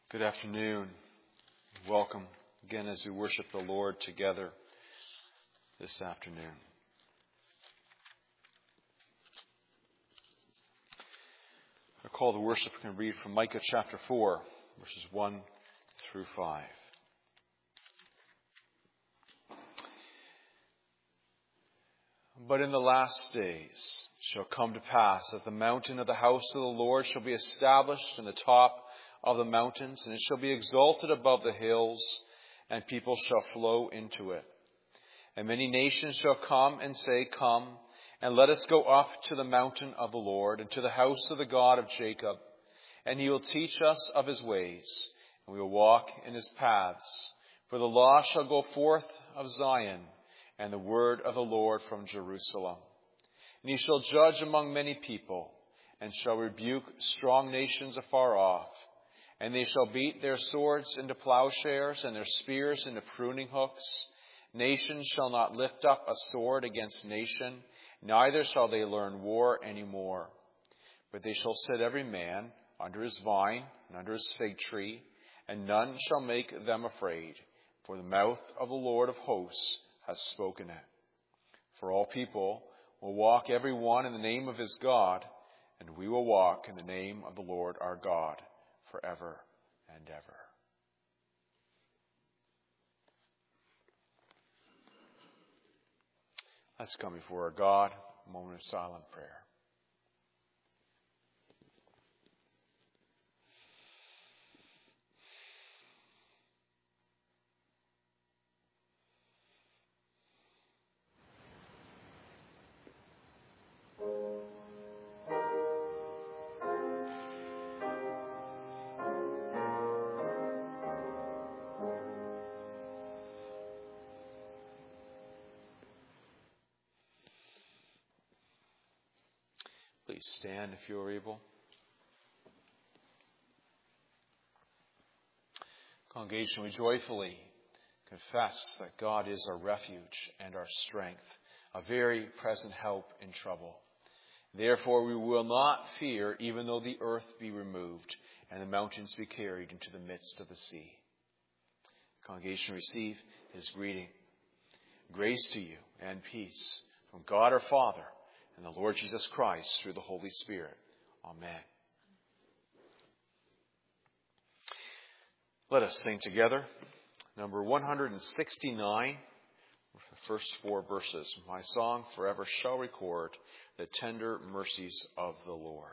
Good afternoon. Welcome again as we worship the Lord together this afternoon. I call the worship we can read from Micah chapter 4, verses 1 through 5. But in the last days shall come to pass that the mountain of the house of the Lord shall be established in the top of the mountains, and it shall be exalted above the hills, and people shall flow into it. And many nations shall come and say, Come, and let us go up to the mountain of the Lord, and to the house of the God of Jacob. And he will teach us of his ways, and we will walk in his paths. For the law shall go forth of Zion, and the word of the Lord from Jerusalem. And he shall judge among many people, and shall rebuke strong nations afar off. And they shall beat their swords into plowshares, and their spears into pruning hooks. Nation shall not lift up a sword against nation, neither shall they learn war any more. But they shall sit every man under his vine and under his fig tree, and none shall make them afraid, for the mouth of the Lord of hosts has spoken it. For all people will walk every one in the name of his God, and we will walk in the name of the Lord our God forever and ever. Let's come before our God, a moment of silent prayer. Please stand if you are able. Congregation, we joyfully confess that God is our refuge and our strength, a very present help in trouble. Therefore we will not fear, even though the earth be removed and the mountains be carried into the midst of the sea. Congregation, receive his greeting. Grace to you and peace from God our Father and the Lord Jesus Christ through the Holy Spirit. Amen. Let us sing together number 169, the first four verses. My song forever shall record the tender mercies of the Lord.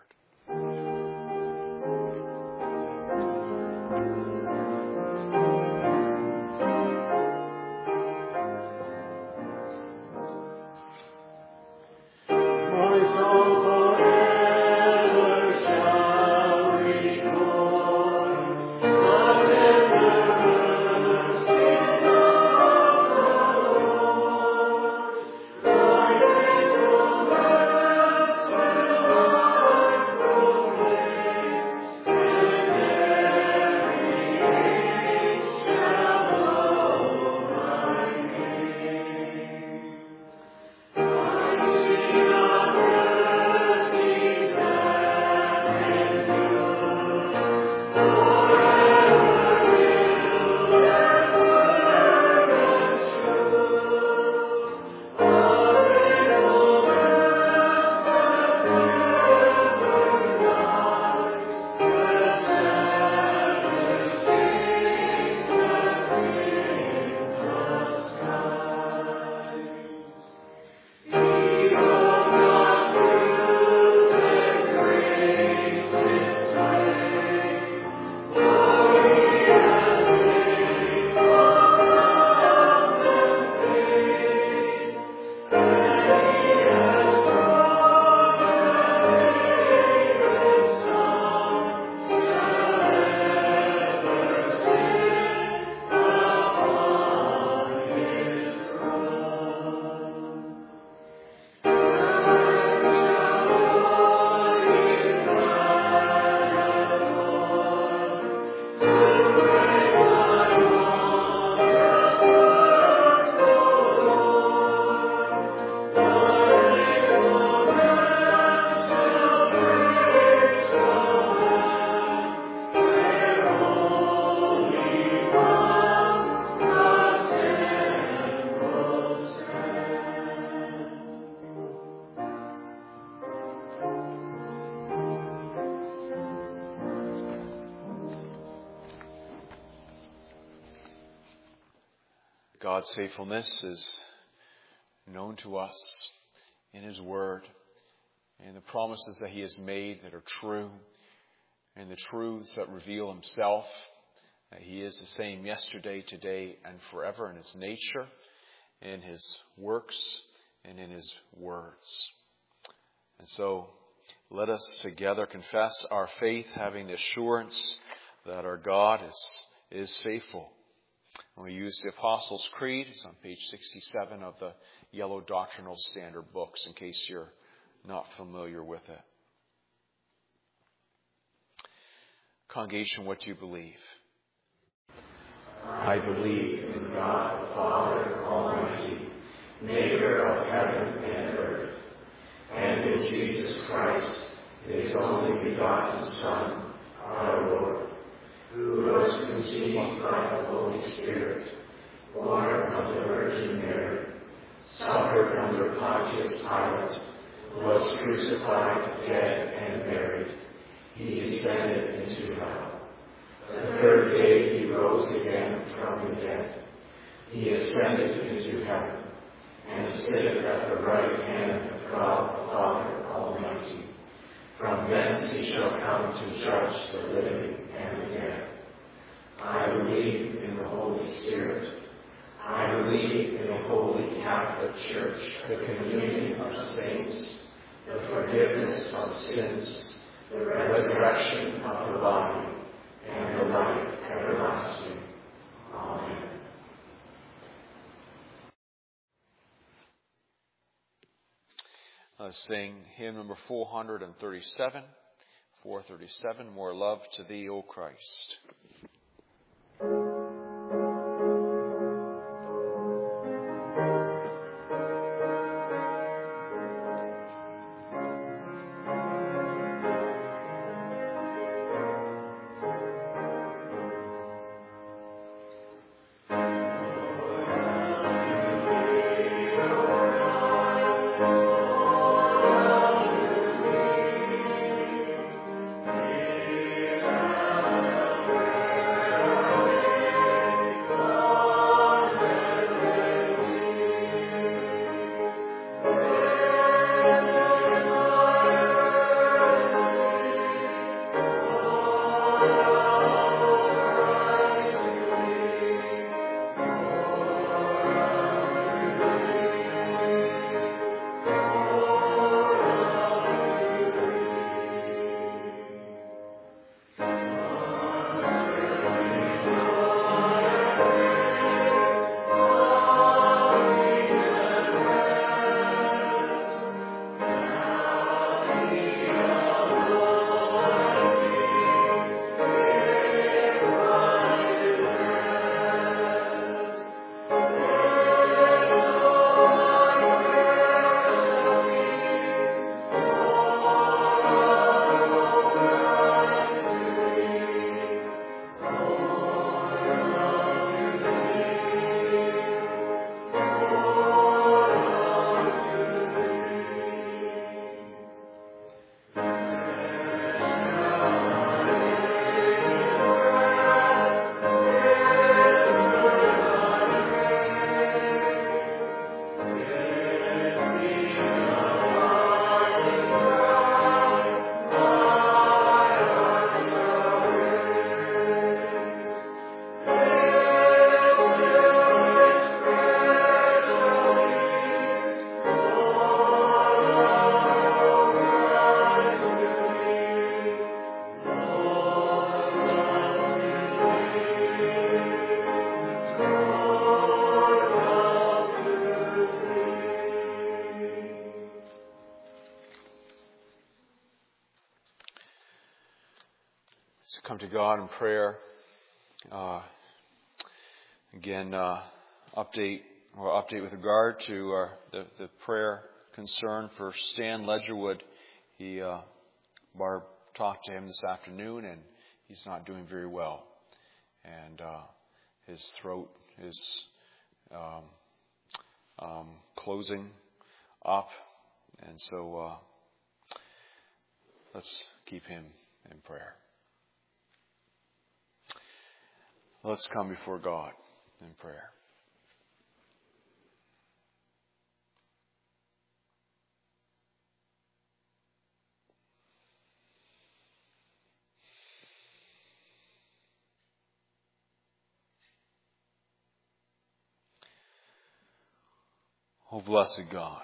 God's faithfulness is known to us in His Word, and the promises that He has made that are true, and the truths that reveal Himself, that He is the same yesterday, today, and forever in His nature, in His works, and in His words. And so, let us together confess our faith, having the assurance that our God is faithful. And we use the Apostles' Creed. It's on page 67 of the Yellow Doctrinal Standard books, in case you're not familiar with it. Congregation, what do you believe? I believe in God the Father Almighty, maker of heaven and earth, and in Jesus Christ, His only begotten Son, our Lord, who was conceived by the Holy Spirit, born of the Virgin Mary, suffered under Pontius Pilate, was crucified, dead, and buried. He descended into hell. The third day He rose again from the dead. He ascended into heaven, and sitteth at the right hand of God the Father Almighty. From thence He shall come to judge the living and the dead. I believe in the Holy Spirit. I believe in the Holy Catholic Church, the communion of saints, the forgiveness of sins, the resurrection of the body, and the life everlasting. Amen. Let's sing hymn number 437. 437, More Love to Thee, O Christ. Come to God in prayer. Update with regard to the prayer concern for Stan Ledgerwood. Barb talked to him this afternoon, and he's not doing very well. And his throat is closing up, and so let's keep him in prayer. Let's come before God in prayer. O blessed God,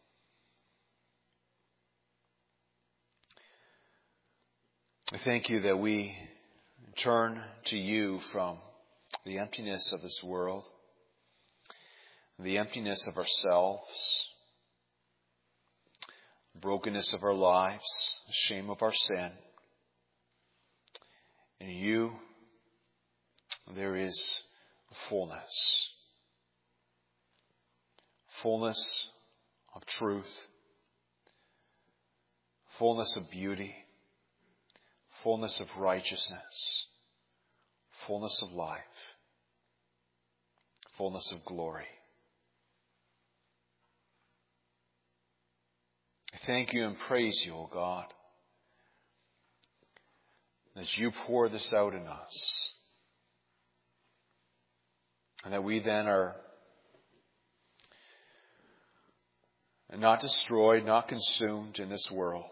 I thank you that we turn to you from the emptiness of this world, the emptiness of ourselves, the brokenness of our lives, the shame of our sin. In you, there is fullness. Fullness of truth, fullness of beauty, fullness of righteousness, fullness of life, fullness of glory. I thank you and praise you, O God, as you pour this out in us, and that we then are not destroyed, not consumed in this world.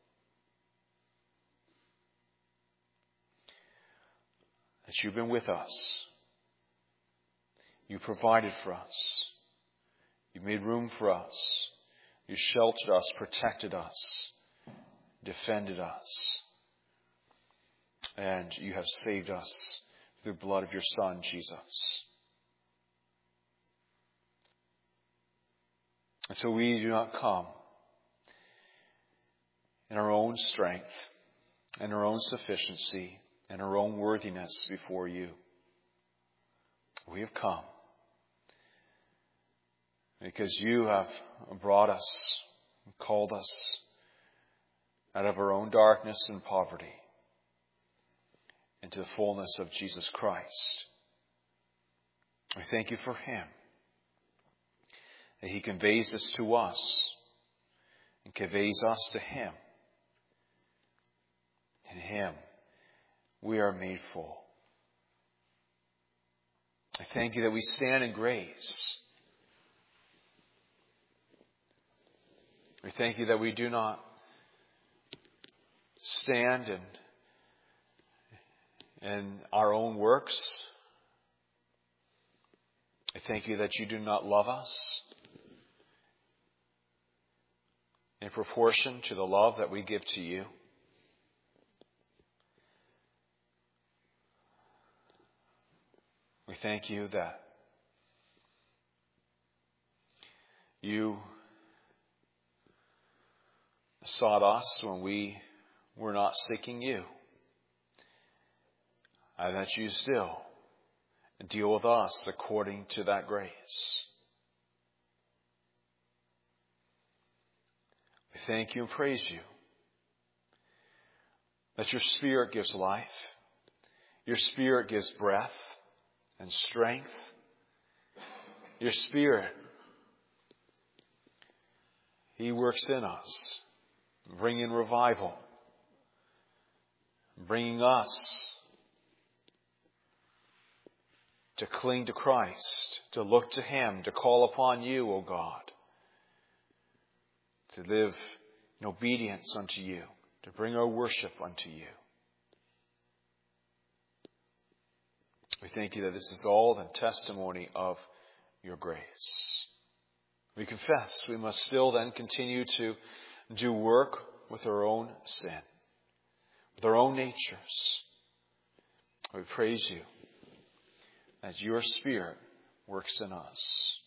That you've been with us. You provided for us. You made room for us. You sheltered us, protected us, defended us. And you have saved us through the blood of your Son, Jesus. And so we do not come in our own strength, in our own sufficiency, in our own worthiness before you. We have come because you have brought us, called us out of our own darkness and poverty into the fullness of Jesus Christ. We thank you for him. That he conveys this to us and conveys us to him. In him, we are made full. I thank you that we stand in grace. We thank you that we do not stand in our own works. I thank you that you do not love us in proportion to the love that we give to you. We thank you that you sought us when we were not seeking you, and that you still deal with us according to that grace. We thank you and praise you that your Spirit gives life, your Spirit gives breath and strength. Your Spirit, he works in us, bringing revival, bringing us to cling to Christ, to look to him, to call upon you, O God, to live in obedience unto you, to bring our worship unto you. We thank you that this is all the testimony of your grace. We confess we must still then continue to do work with our own sin, with our own natures. We praise you that your Spirit works in us.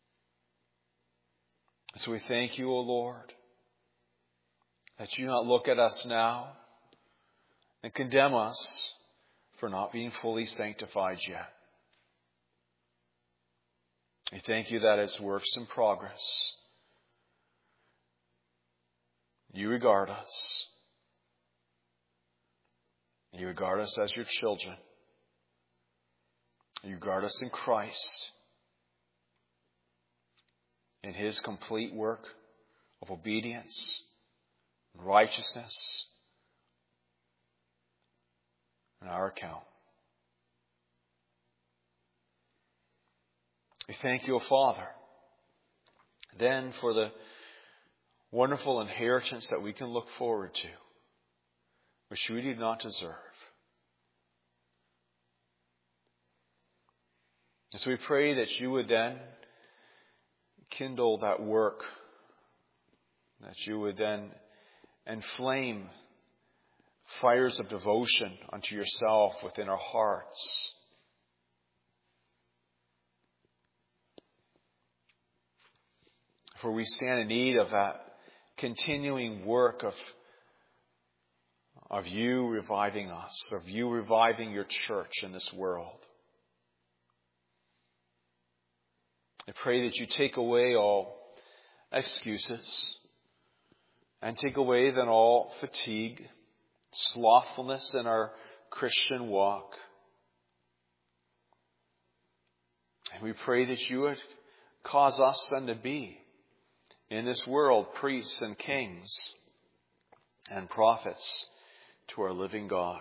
So we thank you, O Lord, that you not look at us now and condemn us for not being fully sanctified yet. We thank you that it's works in progress. You regard us. You regard us as your children. You regard us in Christ, in his complete work of obedience and righteousness on our account. We thank you, O Father, then for the wonderful inheritance that we can look forward to, which we did not deserve. And so we pray that you would then kindle that work, that you would then inflame fires of devotion unto yourself within our hearts. For we stand in need of that continuing work of you reviving us, of you reviving your church in this world. I pray that you take away all excuses and take away then all fatigue, slothfulness in our Christian walk. And we pray that you would cause us then to be in this world priests and kings and prophets to our living God.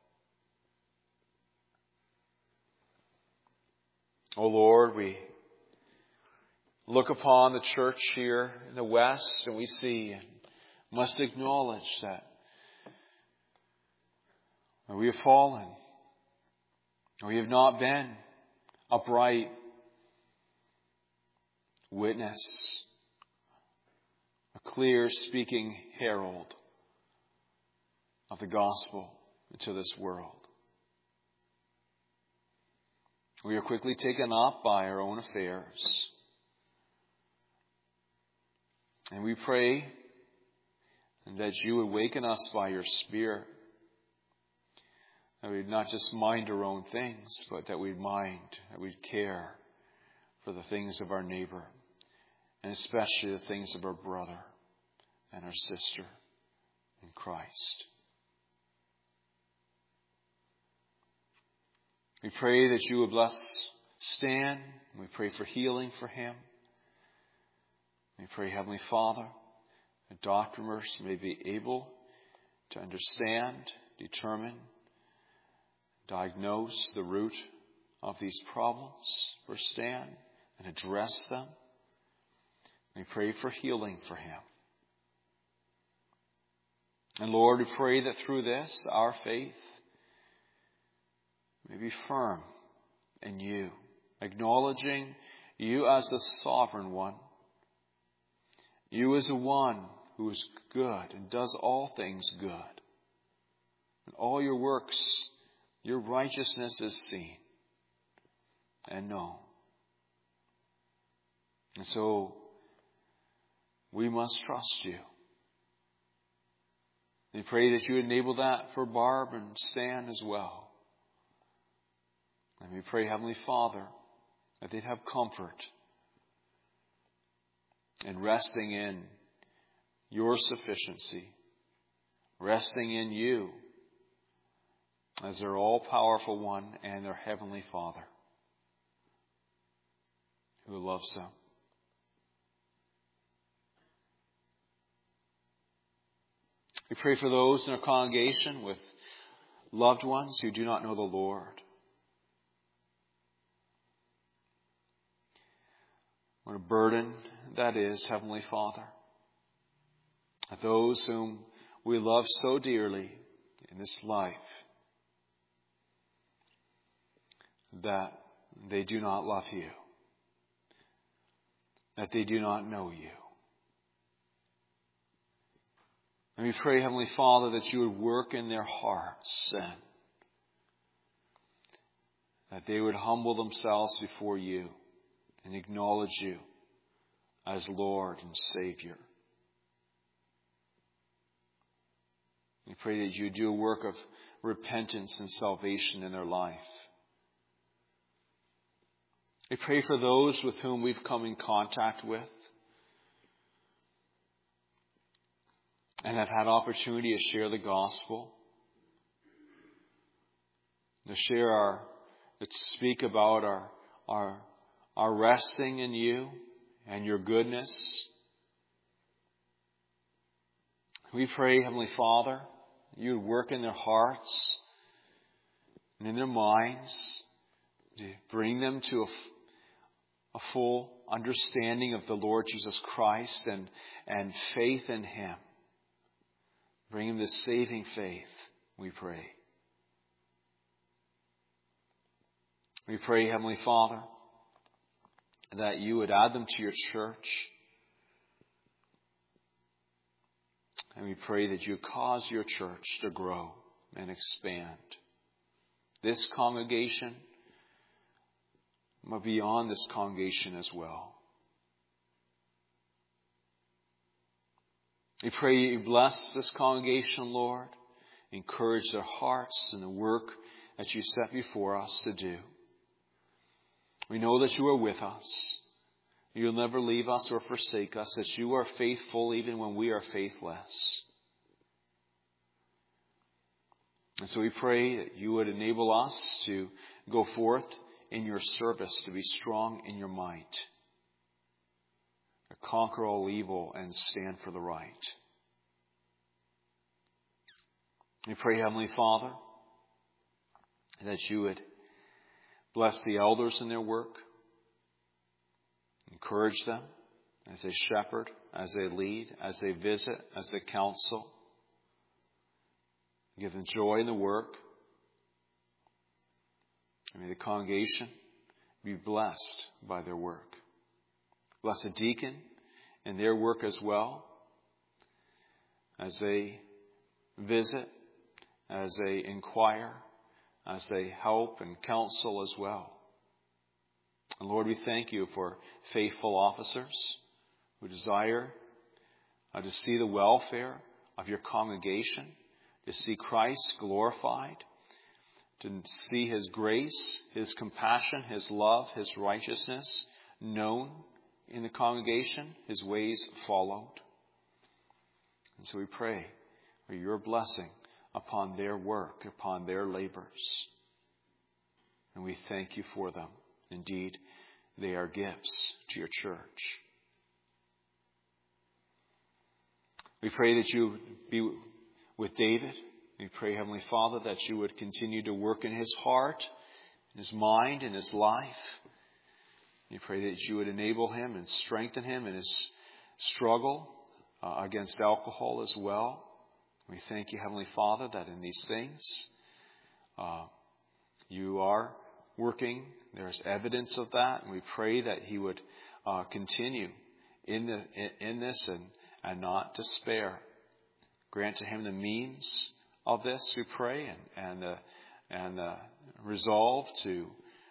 O Lord, we look upon the church here in the West and we see and must acknowledge that we have fallen. We have not been upright witness, a clear speaking herald of the gospel into this world. We are quickly taken up by our own affairs. And we pray that you would waken us by your Spirit, that we'd not just mind our own things, but that we'd care for the things of our neighbor, and especially the things of our brother and our sister in Christ. We pray that you would bless Stan. We pray for healing for him. We pray, Heavenly Father, that Dr. Mercer may be able to understand, determine, diagnose the root of these problems for Stan and address them. We pray for healing for him. And Lord, we pray that through this, our faith may be firm in you, acknowledging you as the sovereign one, you as the one who is good and does all things good. In all your works, your righteousness is seen and known. And so, we must trust you. We pray that you enable that for Barb and Stan as well. And we pray, Heavenly Father, that they'd have comfort in resting in your sufficiency, resting in you as their all-powerful one and their Heavenly Father who loves them. We pray for those in our congregation with loved ones who do not know the Lord. What a burden that is, Heavenly Father. Those whom we love so dearly in this life, that they do not love you, that they do not know you. And we pray, Heavenly Father, that you would work in their hearts and that they would humble themselves before you and acknowledge you as Lord and Savior. We pray that you do a work of repentance and salvation in their life. We pray for those with whom we've come in contact with and have had opportunity to share the gospel, to speak about our resting in you and your goodness. We pray, Heavenly Father, you would work in their hearts and in their minds to bring them to a full understanding of the Lord Jesus Christ and faith in Him. Bring them to saving faith, we pray. We pray, Heavenly Father, that you would add them to your church. And we pray that you cause your church to grow and expand. This congregation, but beyond this congregation as well. We pray you bless this congregation, Lord. Encourage their hearts in the work that you set before us to do. We know that you are with us. You'll never leave us or forsake us, that you are faithful even when we are faithless. And so we pray that you would enable us to go forth in your service, to be strong in your might, to conquer all evil and stand for the right. We pray, Heavenly Father, that you would bless the elders in their work, encourage them as they shepherd, as they lead, as they visit, as they counsel. Give them joy in the work. And may the congregation be blessed by their work. Bless the deacon in their work as well, as they visit, as they inquire, as they help and counsel as well. And Lord, we thank you for faithful officers who desire to see the welfare of your congregation, to see Christ glorified, to see his grace, his compassion, his love, his righteousness known in the congregation, his ways followed. And so we pray for your blessing upon their work, upon their labors. And we thank you for them. Indeed, they are gifts to your church. We pray that you be with David. We pray, Heavenly Father, that you would continue to work in his heart, in his mind, in his life. We pray that you would enable him and strengthen him in his struggle against alcohol as well. We thank you, Heavenly Father, that in these things you are working. There's evidence of that. And we pray that he would continue in this and not despair. Grant to him the means of this, we pray, and the resolve to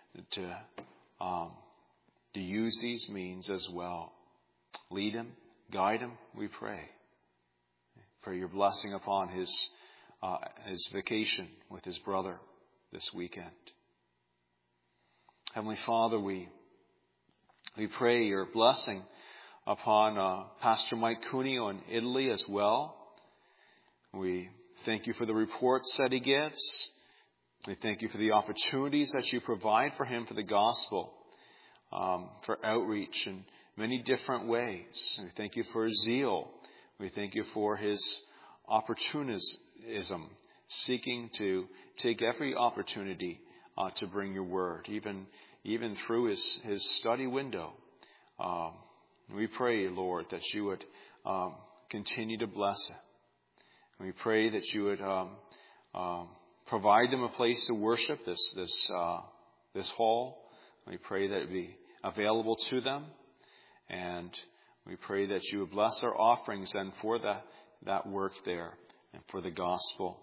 use these means as well. Lead him, guide him, we pray. Pray your blessing upon his vacation with his brother this weekend. Heavenly Father, we pray your blessing upon Pastor Mike Cuneo in Italy as well. We thank you for the reports that he gives. We thank you for the opportunities that you provide for him for the gospel, for outreach in many different ways. We thank you for his zeal. We thank you for his opportunism, seeking to take every opportunity to bring your word, even through his study window. We pray, Lord, that you would continue to bless it. We pray that you would provide them a place to worship, this hall. We pray that it be available to them, and we pray that you would bless our offerings then for that work there and for the gospel.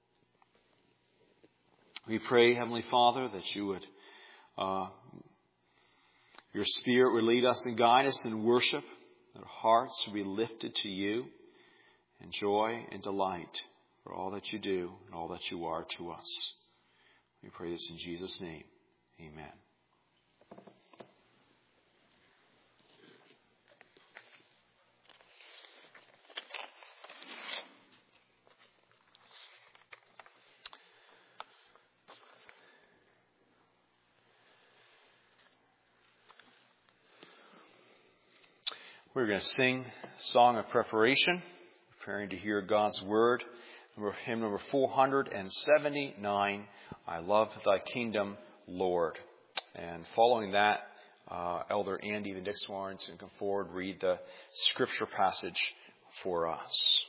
We pray, Heavenly Father, that you would your Spirit would lead us and guide us in worship, that our hearts would be lifted to you in joy and delight for all that you do and all that you are to us. We pray this in Jesus' name. Amen. We're going to sing Song of Preparation, preparing to hear God's Word. Hymn number 479, I Love Thy Kingdom, Lord. And following that, Elder Andy Van Dixwarns can come forward, read the scripture passage for us.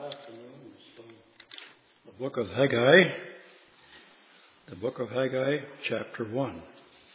afternoon. So, the book of Haggai, chapter 1.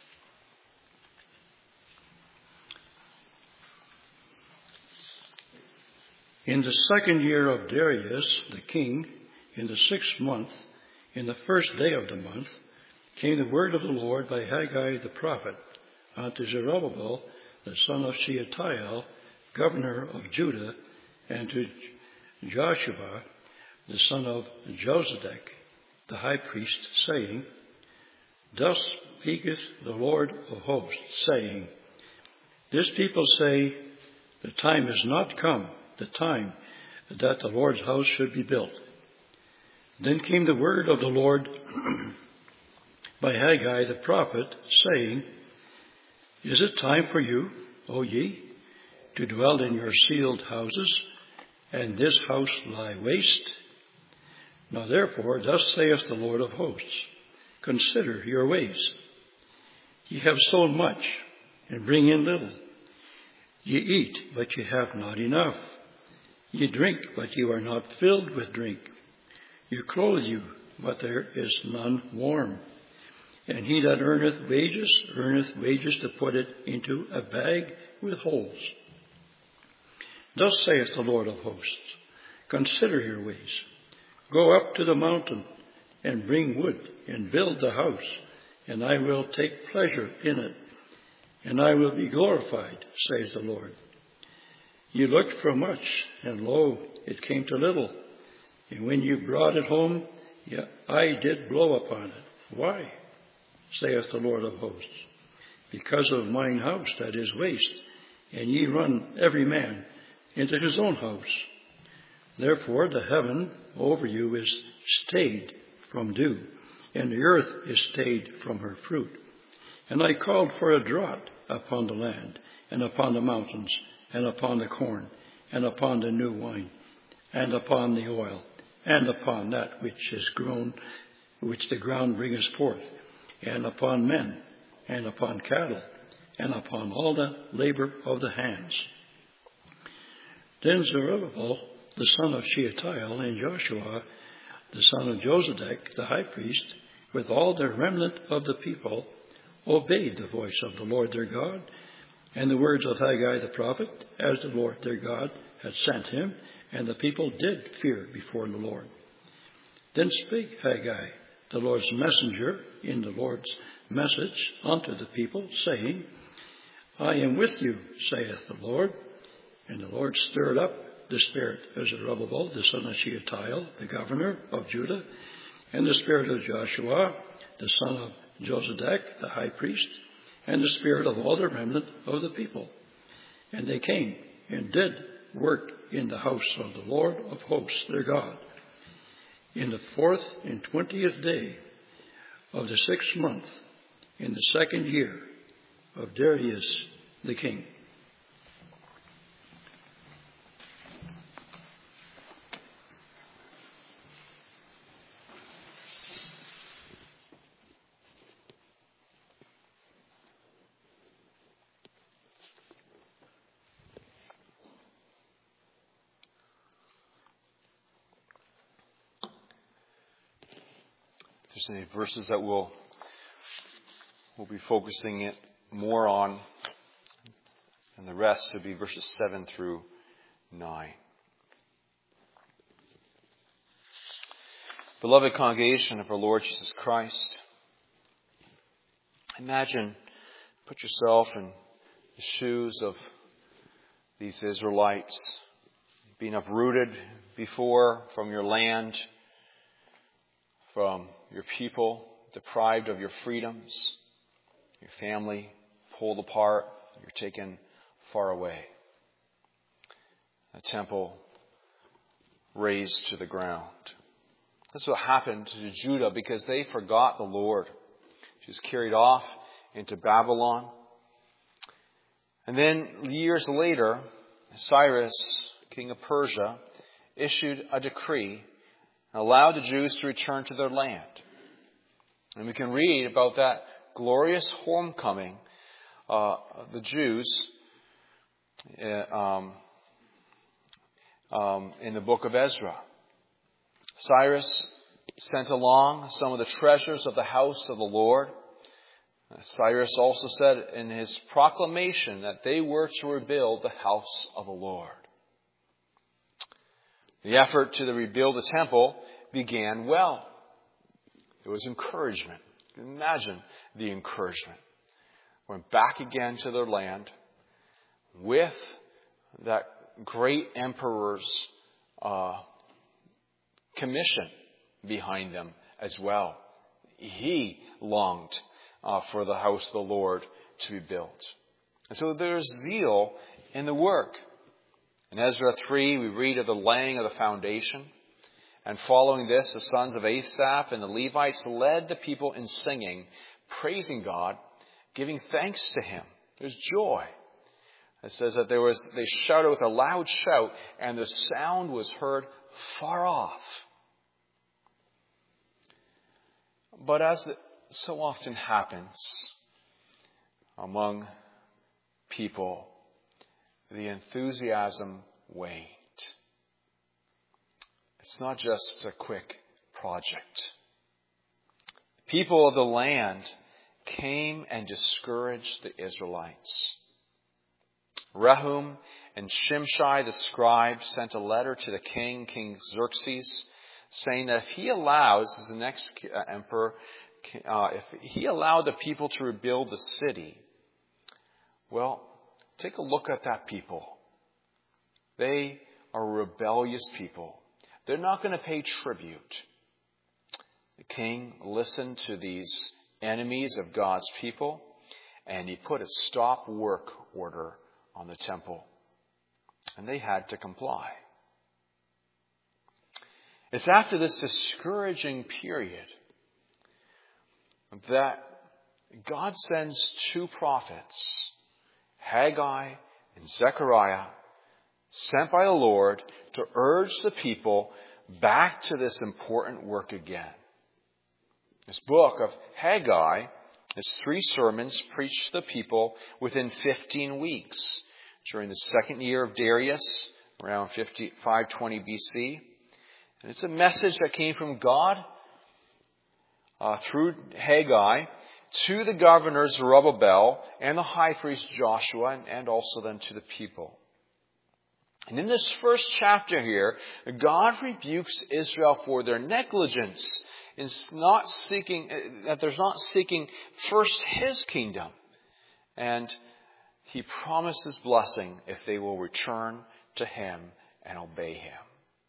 In the second year of Darius the king, in the 6th month, in the first day of the month, came the word of the Lord by Haggai the prophet unto Zerubbabel, the son of Shealtiel, governor of Judah, and to Joshua, the son of Josedek, the high priest, saying, Thus speaketh the Lord of hosts, saying, This people say, The time is not come, the time that the Lord's house should be built. Then came the word of the Lord by Haggai the prophet, saying, Is it time for you, O ye, to dwell in your sealed houses, and this house lie waste? Now therefore, thus saith the Lord of hosts, Consider your ways. Ye have sown much, and bring in little. Ye eat, but ye have not enough. Ye drink, but ye are not filled with drink. You clothe you, but there is none warm. And he that earneth wages to put it into a bag with holes. Thus saith the Lord of hosts, Consider your ways. Go up to the mountain, and bring wood, and build the house, and I will take pleasure in it, and I will be glorified, says the Lord. You looked for much, and lo, it came to little. And when you brought it home, I did blow upon it. Why? Saith the Lord of hosts. Because of mine house that is waste, and ye run every man into his own house. Therefore the heaven over you is stayed from dew, and the earth is stayed from her fruit. And I called for a drought upon the land, and upon the mountains, and upon the corn, and upon the new wine, and upon the oil, and upon that which is grown, which the ground bringeth forth, and upon men, and upon cattle, and upon all the labor of the hands. Then Zerubbabel, the son of Shealtiel, and Joshua, the son of Josedek, the high priest, with all the remnant of the people, obeyed the voice of the Lord their God, and the words of Haggai the prophet, as the Lord their God had sent him, and the people did fear before the Lord. Then spake Haggai, the Lord's messenger, in the Lord's message unto the people, saying, I am with you, saith the Lord. And the Lord stirred up the spirit of Zerubbabel, the son of Shealtiel, the governor of Judah, and the spirit of Joshua, the son of Josedek, the high priest, and the spirit of all the remnant of the people. And they came and did work in the house of the Lord of hosts, their God, in the 4th and 20th day of the 6th month, in the 2nd year of Darius the king. If there's any verses that we'll be focusing it more on, and the rest would be verses 7 through 9. Beloved congregation of our Lord Jesus Christ, imagine, put yourself in the shoes of these Israelites, being uprooted before from your land, from your people, deprived of your freedoms, your family pulled apart, you're taken far away. A temple razed to the ground. That's what happened to Judah because they forgot the Lord. She was carried off into Babylon. And then years later, Cyrus, king of Persia, issued a decree and allowed the Jews to return to their land. And we can read about that glorious homecoming of the Jews in the book of Ezra. Cyrus sent along some of the treasures of the house of the Lord. Cyrus also said in his proclamation that they were to rebuild the house of the Lord. The effort to rebuild the temple began well. There was encouragement. Imagine the encouragement. Went back again to their land with that great emperor's commission behind them as well. He longed for the house of the Lord to be built. And so there's zeal in the work. In Ezra 3, we read of the laying of the foundation. And following this, the sons of Asaph and the Levites led the people in singing, praising God, giving thanks to Him. There's joy. It says that they shouted with a loud shout, and the sound was heard far off. But as it so often happens among people, the enthusiasm waned. It's not just a quick project. People of the land came and discouraged the Israelites. Rehum and Shimshai the scribe sent a letter to the king, King Xerxes, saying that if he allows, as the next emperor, if he allowed the people to rebuild the city, well, take a look at that people. They are rebellious people. They're not going to pay tribute. The king listened to these enemies of God's people, and he put a stop work order on the temple. And they had to comply. It's after this discouraging period that God sends two prophets, Haggai and Zechariah, sent by the Lord to urge the people back to this important work again. This book of Haggai is 3 sermons preached to the people within 15 weeks during the second year of Darius, around 520 BC. And it's a message that came from God through Haggai to the governors Zerubbabel and the high priest Joshua, and also then to the people. And in this first chapter here, God rebukes Israel for their negligence in not seeking first His kingdom. And He promises blessing if they will return to Him and obey Him.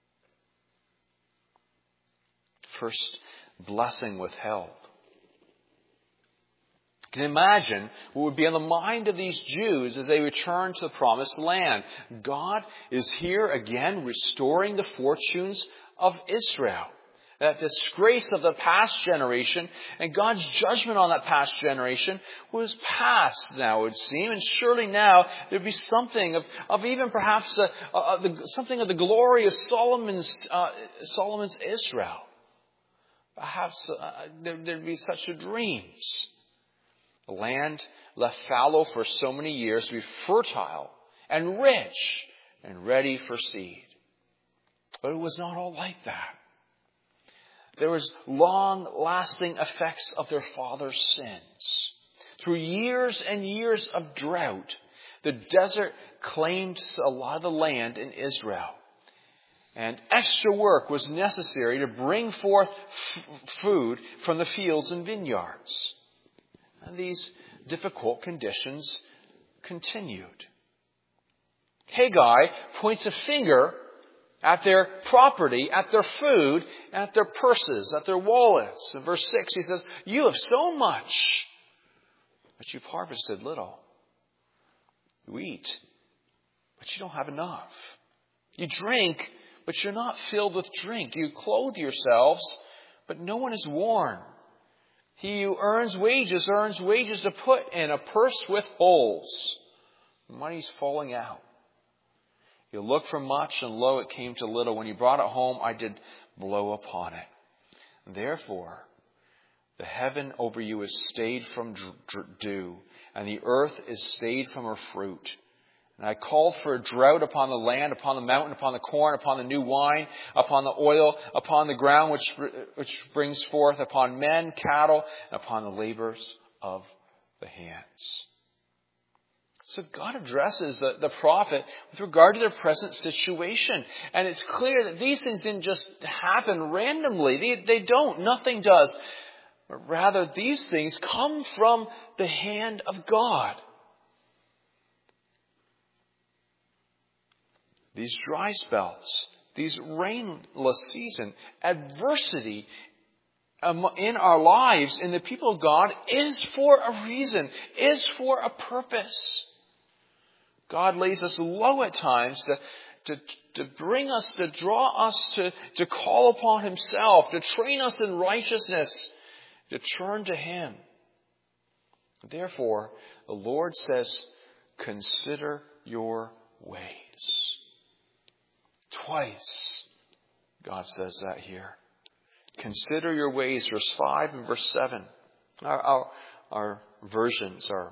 First, blessing withheld. You can imagine what would be on the mind of these Jews as they return to the promised land. God is here again restoring the fortunes of Israel. That disgrace of the past generation and God's judgment on that past generation was past now, it would seem. And surely now there'd be something of even perhaps something of the glory of Solomon's Israel. Perhaps there'd be such dreams. The land left fallow for so many years to be fertile and rich and ready for seed. But it was not all like that. There was long-lasting effects of their father's sins. Through years and years of drought, the desert claimed a lot of the land in Israel. And extra work was necessary to bring forth food from the fields and vineyards. And these difficult conditions continued. Haggai points a finger at their property, at their food, at their purses, at their wallets. In verse 6 he says, "You have so much, but you've harvested little. You eat, but you don't have enough. You drink, but you're not filled with drink. You clothe yourselves, but no one is warm. He who earns wages to put in a purse with holes. Money's falling out. You looked for much, and lo, it came to little. When you brought it home, I did blow upon it. Therefore, the heaven over you is stayed from dew, and the earth is stayed from her fruit. And I called for a drought upon the land, upon the mountain, upon the corn, upon the new wine, upon the oil, upon the ground which brings forth, upon men, cattle, and upon the labors of the hands. So God addresses the prophet with regard to their present situation. And it's clear that these things didn't just happen randomly. They don't. Nothing does. But rather, these things come from the hand of God. These dry spells, these rainless seasons, adversity in our lives, in the people of God, is for a reason, is for a purpose. God lays us low at times to bring us, to draw us to call upon Himself, to train us in righteousness, to turn to Him. Therefore, the Lord says, consider your ways. Twice, God says that here. Consider your ways, verse 5 and verse 7. Our versions are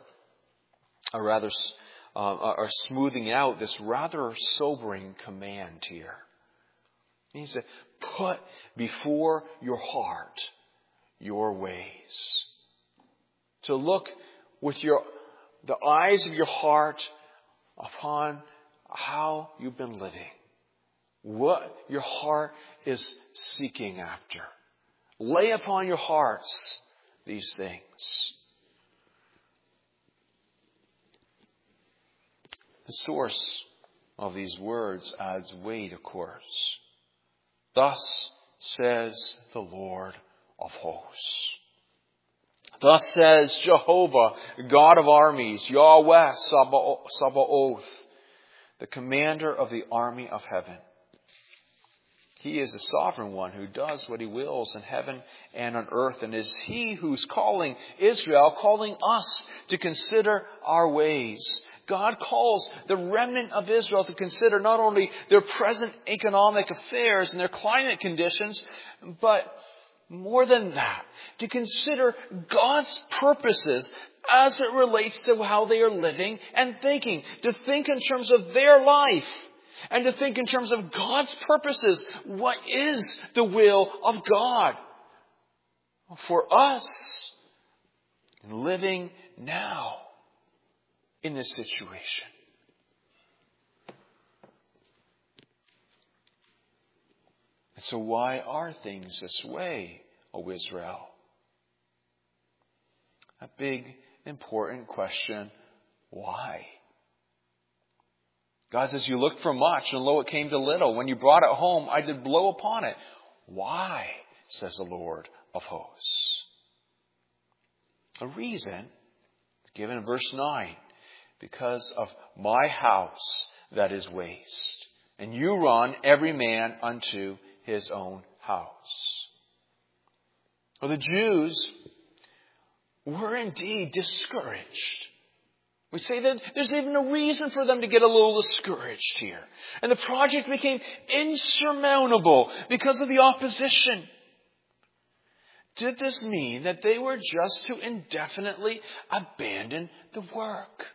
smoothing out this rather sobering command here. He said, put before your heart your ways. To look with the eyes of your heart upon how you've been living. What your heart is seeking after. Lay upon your hearts these things. The source of these words adds weight, of course. Thus says the Lord of hosts. Thus says Jehovah, God of armies, Yahweh Sabaoth, the commander of the army of heaven. He is the sovereign one who does what He wills in heaven and on earth. And is He who's calling Israel, calling us to consider our ways. God calls the remnant of Israel to consider not only their present economic affairs and their climate conditions, but more than that, to consider God's purposes as it relates to how they are living and thinking. To think in terms of their life. And to think in terms of God's purposes. What is the will of God for us living now in this situation? And so why are things this way, O Israel? A big, important question. Why? God says, you looked for much, and lo, it came to little. When you brought it home, I did blow upon it. Why? Says the Lord of hosts. A reason given in verse 9. Because of my house that is waste. And you run every man unto his own house. Well, the Jews were indeed discouraged. We say that there's even a reason for them to get a little discouraged here. And the project became insurmountable because of the opposition. Did this mean that they were just to indefinitely abandon the work?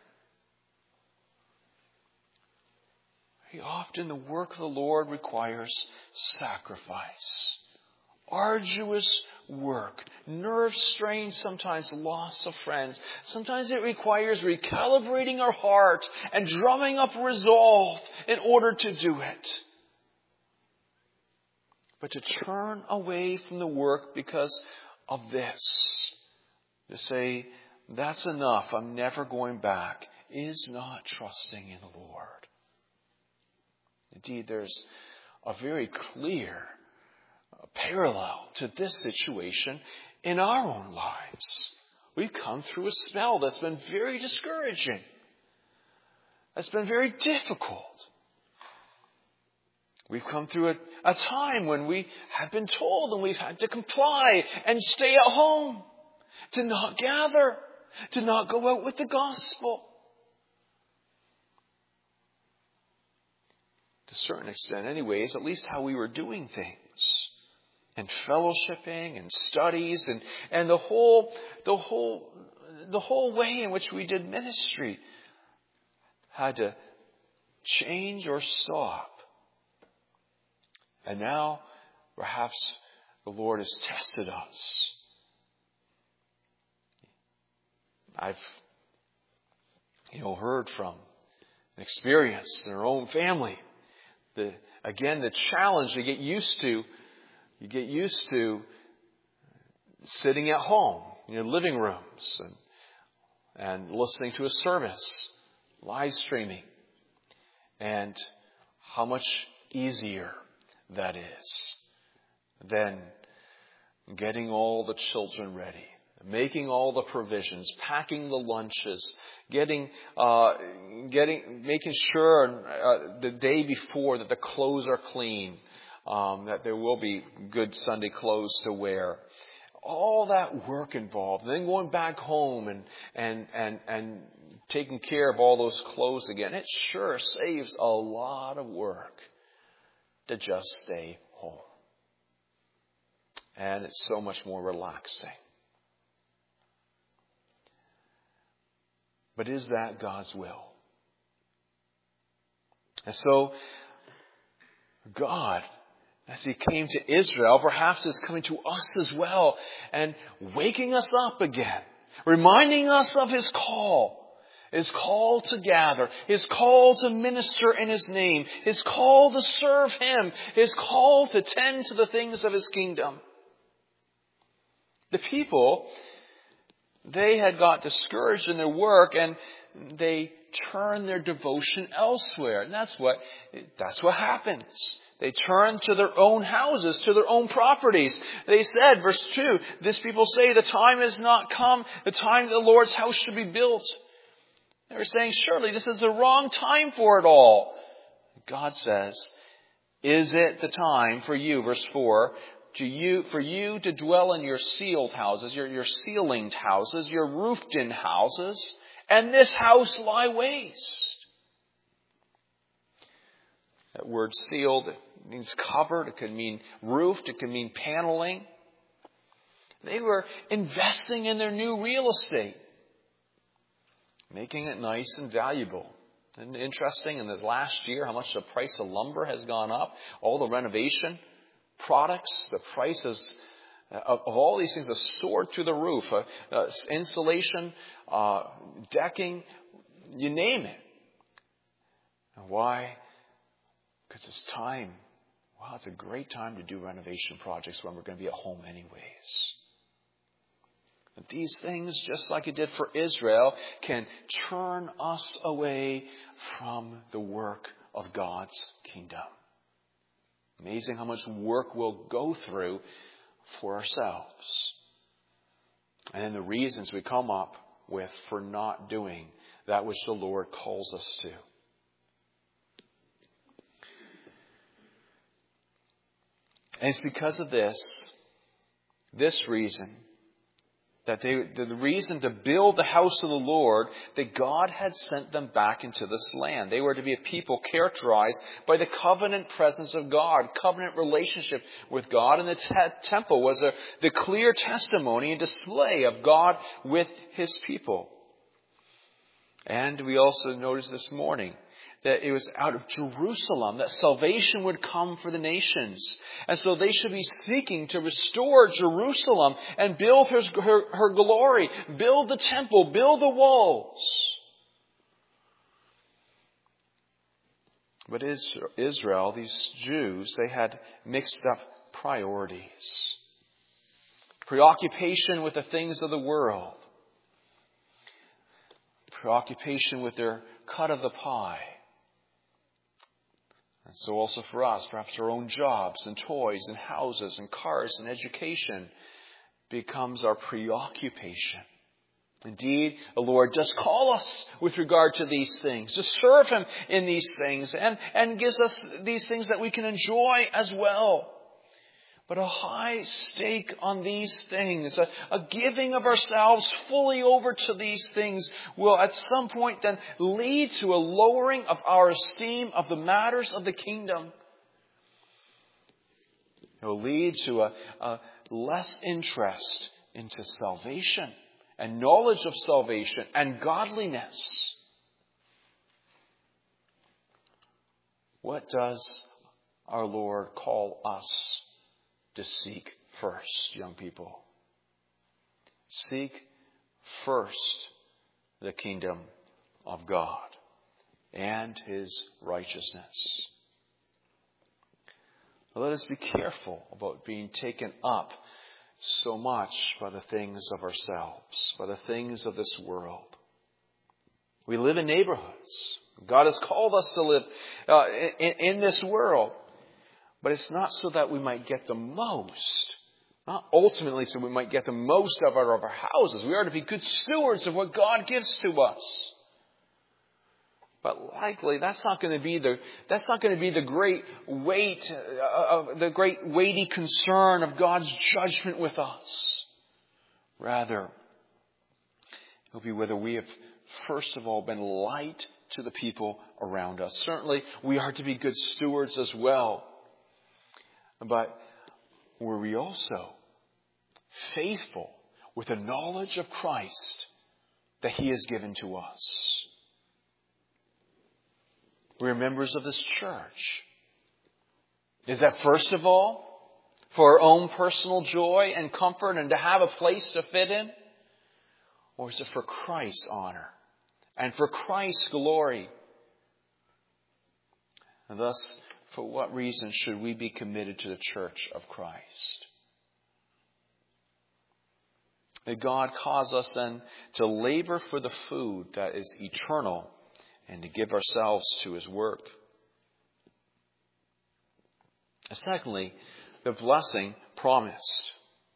Very often the work of the Lord requires sacrifice. Arduous work, nerve strain, sometimes loss of friends. Sometimes it requires recalibrating our heart and drumming up resolve in order to do it. But to turn away from the work because of this, to say, that's enough, I'm never going back, is not trusting in the Lord. Indeed, there's a very clear parallel to this situation in our own lives. We've come through a spell that's been very discouraging. That's been very difficult. We've come through a time when we have been told and we've had to comply and stay at home, to not gather, to not go out with the gospel. To a certain extent, anyways, at least how we were doing things. And fellowshipping and studies and the whole way in which we did ministry had to change or stop. And now, perhaps the Lord has tested us. I've, heard from and experienced in our own family the challenge to get used to. You get used to sitting at home in your living rooms and listening to a service, live streaming, and how much easier that is than getting all the children ready, making all the provisions, packing the lunches, making sure the day before that the clothes are clean, that there will be good Sunday clothes to wear. All that work involved, and then going back home and taking care of all those clothes again. It sure saves a lot of work to just stay home. And it's so much more relaxing. But is that God's will? And so, God, as He came to Israel, perhaps is coming to us as well and waking us up again, reminding us of His call to gather, His call to minister in His name, His call to serve Him, His call to tend to the things of His kingdom. The people, they had got discouraged in their work and they turned their devotion elsewhere. And that's what happens. They turned to their own houses, to their own properties. They said, verse 2, this people say the time has not come, the time the Lord's house should be built. They were saying, surely this is the wrong time for it all. God says, is it the time for you, verse 4, for you to dwell in your sealed houses, your ceilinged houses, your roofed-in houses, and this house lie waste? That word sealed means covered. It could mean roofed. It could mean paneling. They were investing in their new real estate, making it nice and valuable. And interesting, in this last year, how much the price of lumber has gone up. All the renovation products, the prices of all these things have soared through the roof. Insulation, decking, you name it. And why? Because it's time. Wow, it's a great time to do renovation projects when we're going to be at home anyways. But these things, just like it did for Israel, can turn us away from the work of God's kingdom. Amazing how much work we'll go through for ourselves. And the reasons we come up with for not doing that which the Lord calls us to. And it's because of this reason, that the reason to build the house of the Lord, that God had sent them back into this land. They were to be a people characterized by the covenant presence of God, covenant relationship with God. And the temple was the clear testimony and display of God with His people. And we also noticed this morning that it was out of Jerusalem that salvation would come for the nations. And so they should be seeking to restore Jerusalem and build her glory, build the temple, build the walls. But Israel, these Jews, they had mixed up priorities. Preoccupation with the things of the world. Preoccupation with their cut of the pie. And so also for us, perhaps our own jobs and toys and houses and cars and education becomes our preoccupation. Indeed, the Lord does call us with regard to these things, to serve Him in these things, and gives us these things that we can enjoy as well. But a high stake on these things, a giving of ourselves fully over to these things will at some point then lead to a lowering of our esteem of the matters of the kingdom. It will lead to a less interest into salvation and knowledge of salvation and godliness. What does our Lord call us to seek first, young people? Seek first the kingdom of God and His righteousness. Let us be careful about being taken up so much by the things of ourselves, by the things of this world. We live in neighborhoods. God has called us to live in this world. But it's not so that we might get the most. Not ultimately so we might get the most out of our houses. We are to be good stewards of what God gives to us. But likely that's not going to be the great weight, the great weighty concern of God's judgment with us. Rather, it'll be whether we have first of all been light to the people around us. Certainly, we are to be good stewards as well. But were we also faithful with the knowledge of Christ that He has given to us? We are members of this church. Is that first of all for our own personal joy and comfort and to have a place to fit in? Or is it for Christ's honor and for Christ's glory? And thus, for what reason should we be committed to the church of Christ? May God cause us then to labor for the food that is eternal and to give ourselves to His work. And secondly, the blessing promised.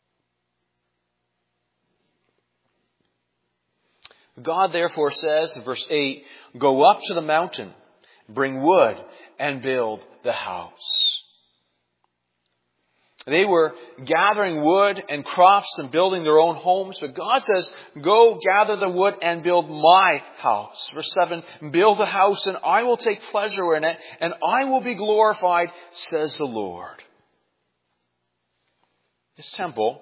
God therefore says in verse 8, "Go up to the mountain, bring wood, and build the house." They were gathering wood and crops and building their own homes. But God says, "Go gather the wood and build my house." Verse 7, "Build a house and I will take pleasure in it and I will be glorified, says the Lord." This temple,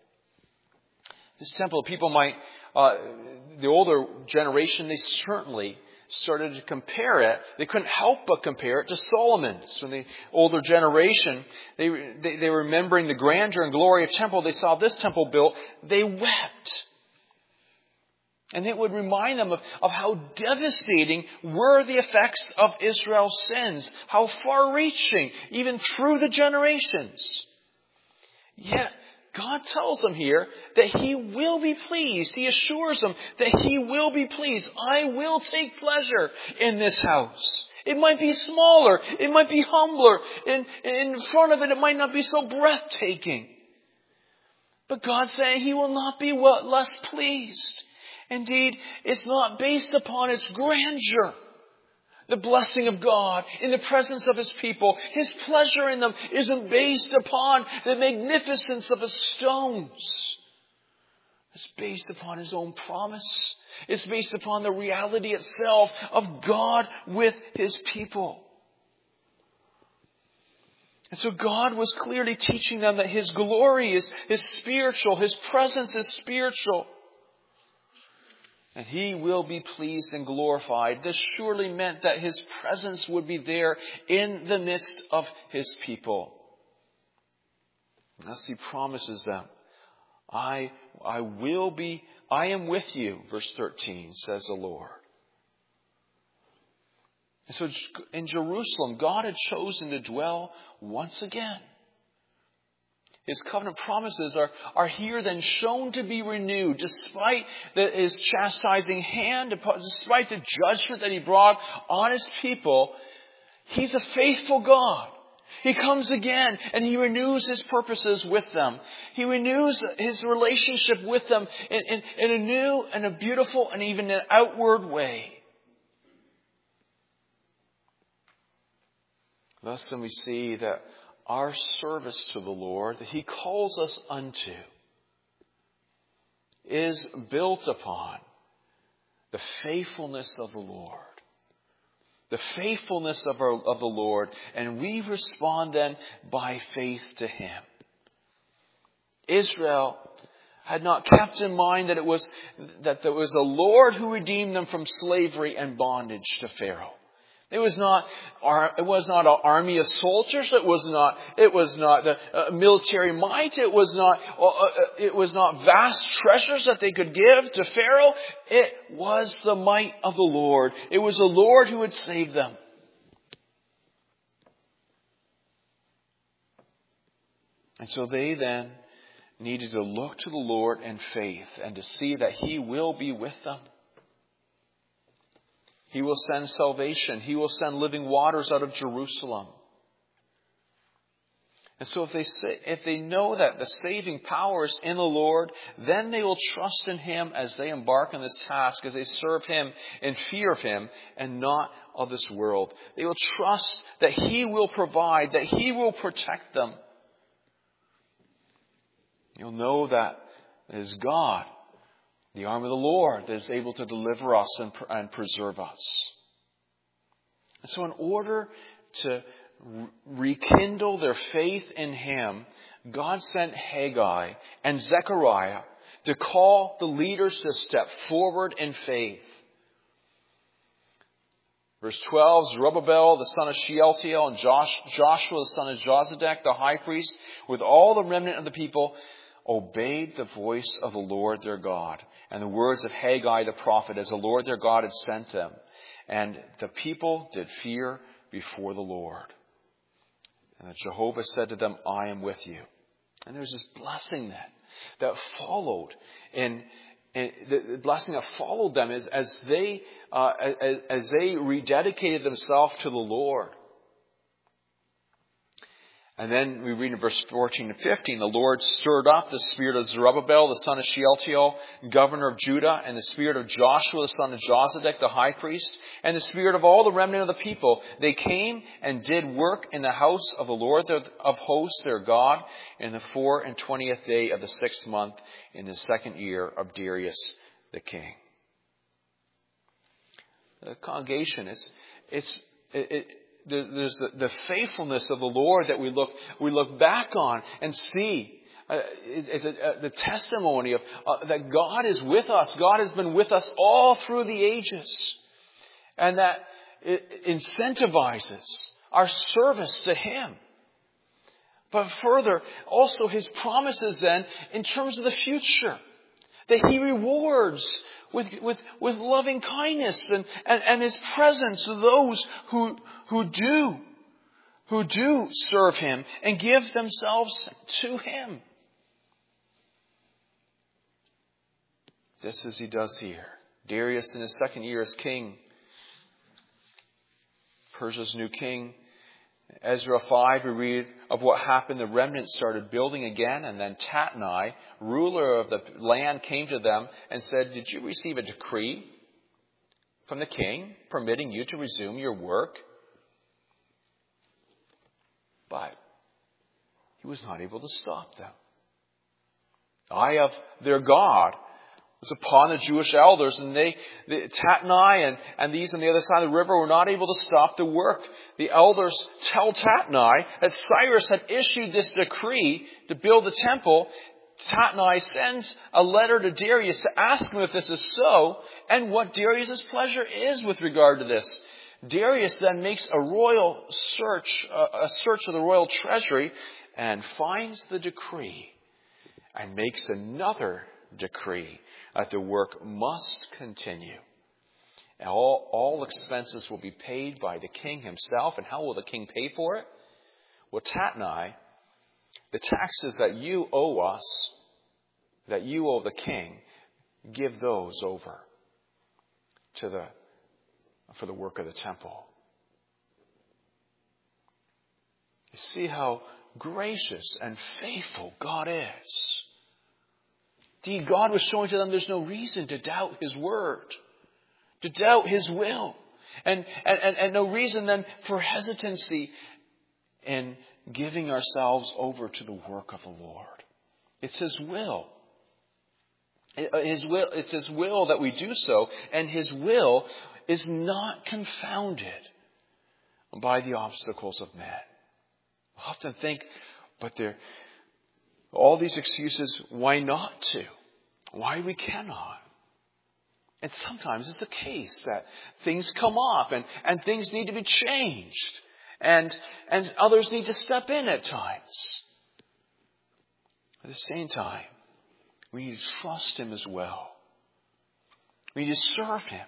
people might, the older generation, they certainly started to compare it. They couldn't help but compare it to Solomon's. When the older generation, they were remembering the grandeur and glory of temple. They saw this temple built. They wept. And it would remind them of how devastating were the effects of Israel's sins. How far-reaching, even through the generations. Yet, God tells them here that He will be pleased. He assures them that He will be pleased. I will take pleasure in this house. It might be smaller. It might be humbler. In front of it, it might not be so breathtaking. But God's saying He will not be less pleased. Indeed, it's not based upon its grandeur. The blessing of God in the presence of His people. His pleasure in them isn't based upon the magnificence of the stones. It's based upon His own promise. It's based upon the reality itself of God with His people. And so God was clearly teaching them that His glory is spiritual. His presence is spiritual. And He will be pleased and glorified. This surely meant that His presence would be there in the midst of His people. And thus He promises them, I am with you, verse 13, says the Lord. And so in Jerusalem, God had chosen to dwell once again. His covenant promises are here then shown to be renewed despite His chastising hand, despite the judgment that He brought on His people. He's a faithful God. He comes again and He renews His purposes with them. He renews His relationship with them in a new and a beautiful and even an outward way. Thus then we see that our service to the Lord that He calls us unto is built upon the faithfulness of the Lord. The faithfulness of the Lord. And we respond then by faith to Him. Israel had not kept in mind that there was a Lord who redeemed them from slavery and bondage to Pharaoh. It was not an army of soldiers. It was not the military might. It was not vast treasures that they could give to Pharaoh. It was the might of the Lord. It was the Lord who would save them. And so they then needed to look to the Lord in faith and to see that He will be with them. He will send salvation. He will send living waters out of Jerusalem. And so if they know that the saving power is in the Lord, then they will trust in Him as they embark on this task, as they serve Him in fear of Him and not of this world. They will trust that He will provide, that He will protect them. You'll know that it is God, the arm of the Lord, that is able to deliver us and preserve us. And so in order to rekindle their faith in Him, God sent Haggai and Zechariah to call the leaders to step forward in faith. Verse 12, Zerubbabel, the son of Shealtiel, and Joshua, the son of Jozadak, the high priest, with all the remnant of the people, obeyed the voice of the Lord their God and the words of Haggai the prophet as the Lord their God had sent them. And the people did fear before the Lord. And Jehovah said to them, I am with you. And there's this blessing that followed. And the blessing that followed them is as they rededicated themselves to the Lord. And then we read in verse 14 and 15, the Lord stirred up the spirit of Zerubbabel, the son of Shealtiel, governor of Judah, and the spirit of Joshua, the son of Jozadak, the high priest, and the spirit of all the remnant of the people. They came and did work in the house of the Lord of hosts, their God, in the 24th day of the 6th month, in the 2nd year of Darius the king. The congregation, there's the faithfulness of the Lord that we look back on and see. It's the testimony of that God is with us. God has been with us all through the ages. And that it incentivizes our service to Him. But further, also His promises then in terms of the future. That He rewards with loving kindness and His presence to those who do serve Him and give themselves to Him. Just as He does here. Darius in his 2nd year as king, Persia's new king. Ezra 5, we read of what happened. The remnant started building again, and then Tatnai, ruler of the land, came to them and said, did you receive a decree from the king permitting you to resume your work? But he was not able to stop them. The eye of their God was upon the Jewish elders, and Tatnai and these on the other side of the river were not able to stop the work. The elders tell Tatnai that Cyrus had issued this decree to build the temple. Tatnai sends a letter to Darius to ask him if this is so and what Darius' pleasure is with regard to this. Darius then makes a search of the royal treasury and finds the decree and makes another decree that the work must continue. And all expenses will be paid by the king himself. And how will the king pay for it? Well, Tatnai, the taxes that you owe us, that you owe the king, give those over for the work of the temple. You see how gracious and faithful God is. Indeed, God was showing to them there's no reason to doubt His word, to doubt His will, and no reason then for hesitancy in giving ourselves over to the work of the Lord. It's His will. It's His will that we do so, and His will is not confounded by the obstacles of men. I often think, but all these excuses, why not to? Why we cannot? And sometimes it's the case that things come up and things need to be changed. And others need to step in at times. At the same time, we need to trust Him as well. We need to serve Him.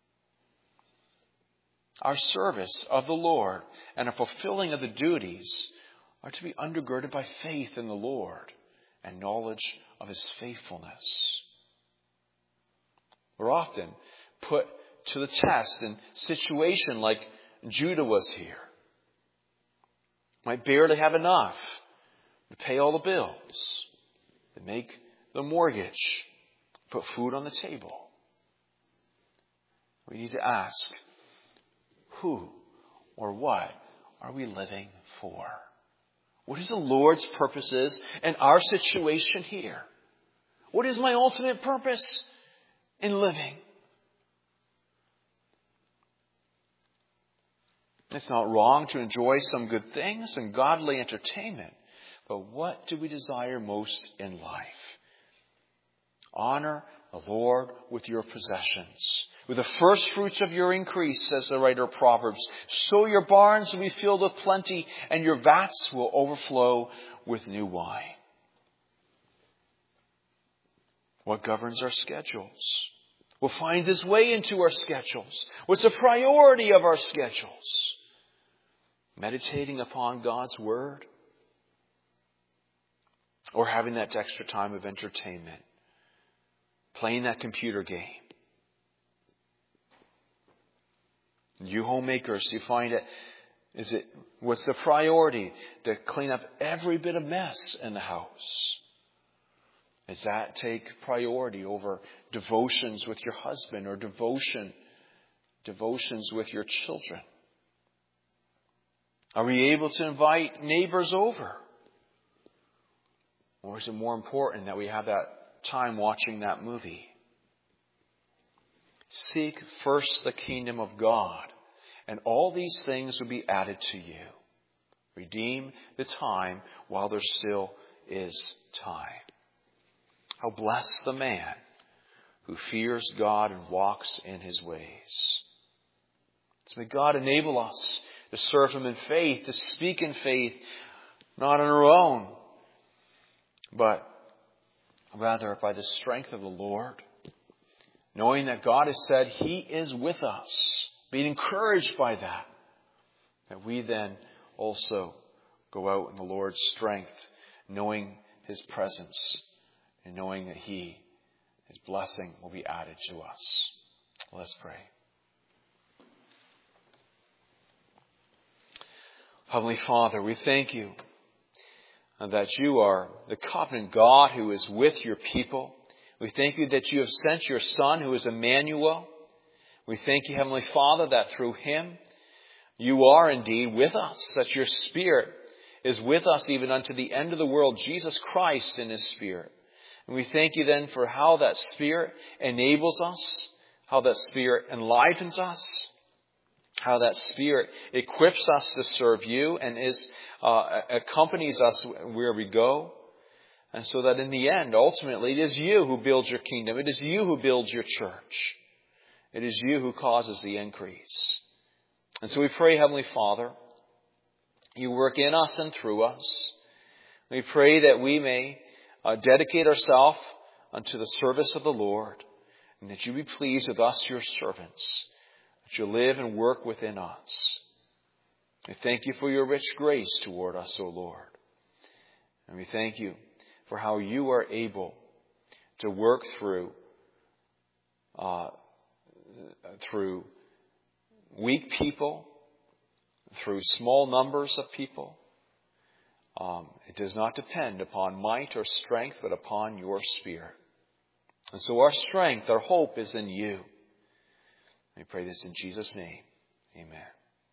Our service of the Lord and our fulfilling of the duties are to be undergirded by faith in the Lord and knowledge of His faithfulness. We're often put to the test in a situation like Judah was here. Might barely have enough to pay all the bills, to make the mortgage, put food on the table. We need to ask, who or what are we living for? What is the Lord's purposes in our situation here? What is my ultimate purpose in living? It's not wrong to enjoy some good things and godly entertainment, but what do we desire most in life? Honor the Lord with your possessions, with the first fruits of your increase, says the writer of Proverbs. So your barns will be filled with plenty, and your vats will overflow with new wine. What governs our schedules? What finds its way into our schedules? What's the priority of our schedules? Meditating upon God's Word? Or having that extra time of entertainment? Playing that computer game? You homemakers, do you find it, what's the priority? To clean up every bit of mess in the house? Does that take priority over devotions with your husband or devotions with your children? Are we able to invite neighbors over? Or is it more important that we have that time watching that movie? Seek first the kingdom of God, and all these things will be added to you. Redeem the time while there still is time. How blessed the man who fears God and walks in His ways. So may God enable us to serve Him in faith, to speak in faith, not on our own, but rather by the strength of the Lord, knowing that God has said He is with us, being encouraged by that we then also go out in the Lord's strength, knowing His presence and knowing that His blessing will be added to us. Let's pray. Heavenly Father, we thank You that You are the covenant God who is with Your people. We thank You that You have sent Your Son, who is Emmanuel. We thank You, Heavenly Father, that through Him You are indeed with us, that Your Spirit is with us even unto the end of the world, Jesus Christ in His Spirit. And we thank You then for how that Spirit enables us, how that Spirit enlivens us, how that Spirit equips us to serve You and accompanies us where we go. And so that in the end, ultimately, it is You who builds Your kingdom. It is You who builds Your church. It is You who causes the increase. And so we pray, Heavenly Father, You work in us and through us. We pray that we may dedicate ourselves unto the service of the Lord, and that You be pleased with us, Your servants, that You live and work within us. We thank You for Your rich grace toward us, O Lord. And we thank You for how You are able to work through weak people, through small numbers of people. It does not depend upon might or strength, but upon Your Spirit. And so our strength, our hope is in You. We pray this in Jesus' name. Amen.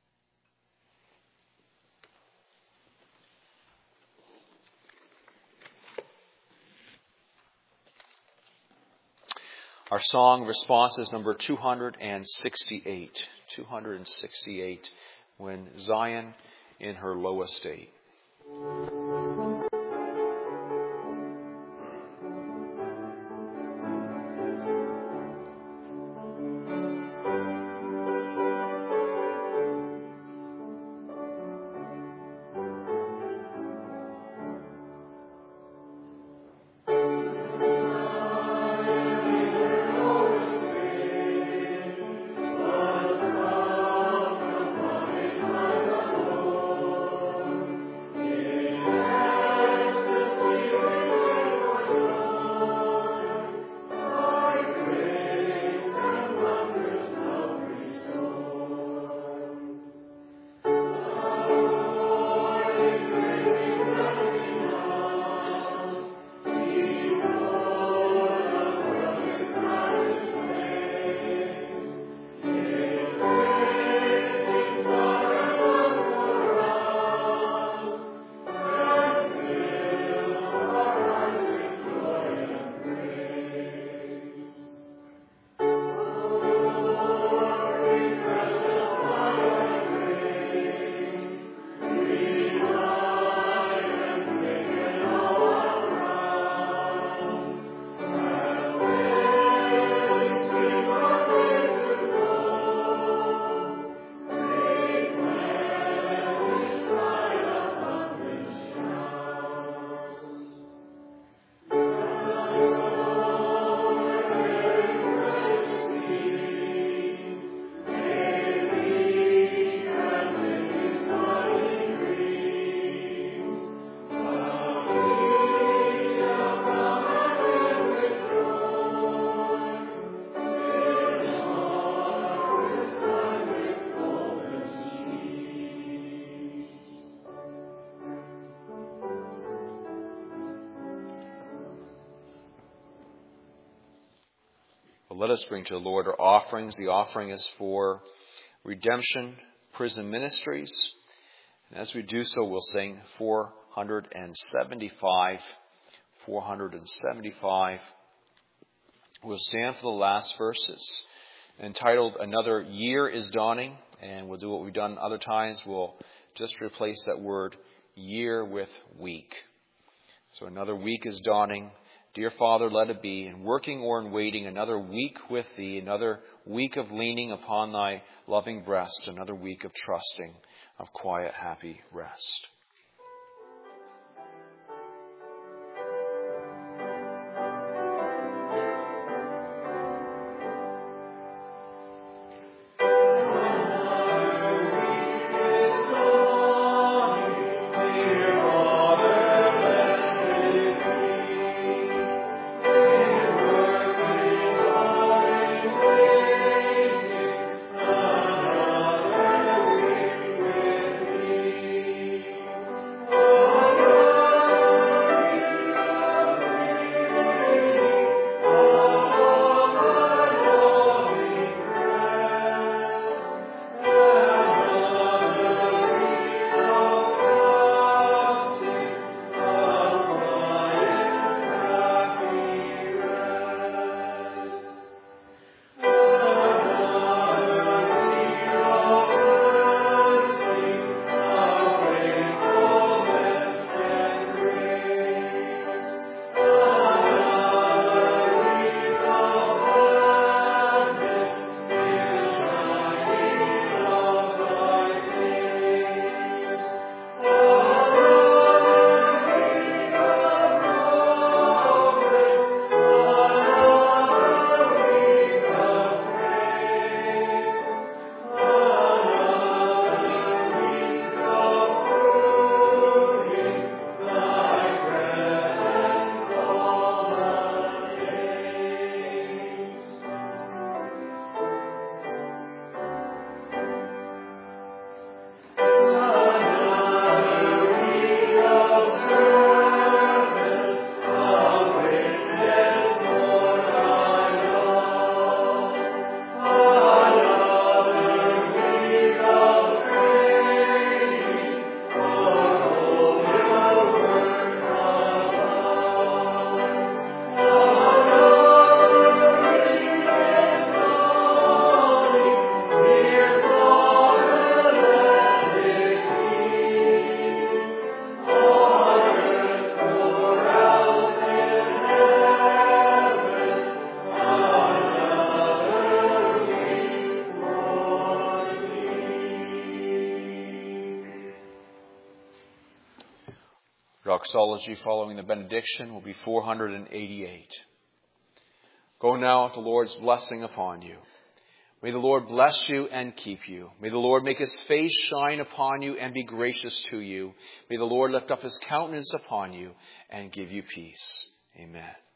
Our song response is number 268. 268, When Zion in Her Low Estate. let us bring to the Lord our offerings. The offering is for Redemption Prison Ministries. And as we do so, we'll sing 475. 475. We'll stand for the last verses, entitled Another Year is Dawning. And we'll do what we've done other times. We'll just replace that word year with week. So another week is dawning. Dear Father, let it be, in working or in waiting, another week with Thee, another week of leaning upon Thy loving breast, another week of trusting, of quiet, happy rest. Doxology following the benediction will be 488. Go now with the Lord's blessing upon you. May the Lord bless you and keep you. May the Lord make His face shine upon you and be gracious to you. May the Lord lift up His countenance upon you and give you peace. Amen.